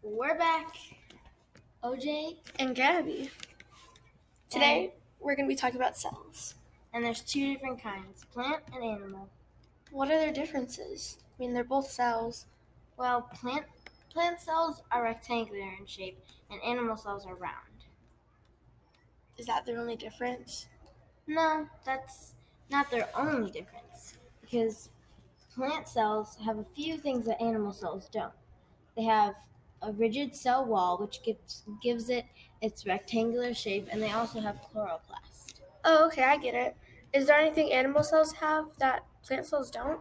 We're back. OJ and Gabby. Today, we're going to be talking about cells. And there's two different kinds, plant and animal. What are their differences? I mean, they're both cells. Well, plant cells are rectangular in shape, and animal cells are round. Is that their only difference? No, that's not their only difference, because plant cells have a few things that animal cells don't. They have a rigid cell wall, which gives it its rectangular shape, and they also have chloroplast. Oh, okay, I get it. Is there anything animal cells have that plant cells don't?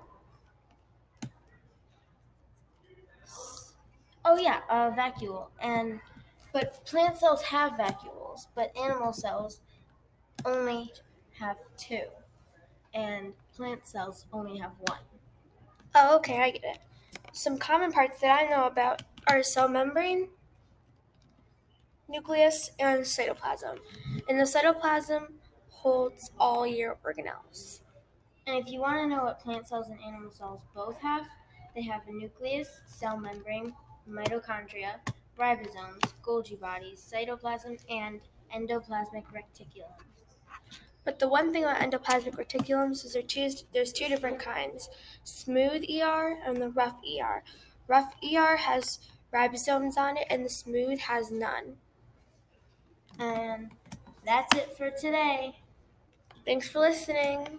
Oh yeah, vacuole. But plant cells have vacuoles, but animal cells only have two, and plant cells only have one. Oh, okay, I get it. Some common parts that I know about are cell membrane, nucleus, and cytoplasm. And the cytoplasm holds all your organelles. And if you want to know what plant cells and animal cells both have, they have a nucleus, cell membrane, mitochondria, ribosomes, Golgi bodies, cytoplasm, and endoplasmic reticulum. But the one thing about endoplasmic reticulums is there's two different kinds, smooth ER and the rough ER. Rough ER has ribosomes on it and the smooth has none. And that's it for today. Thanks for listening.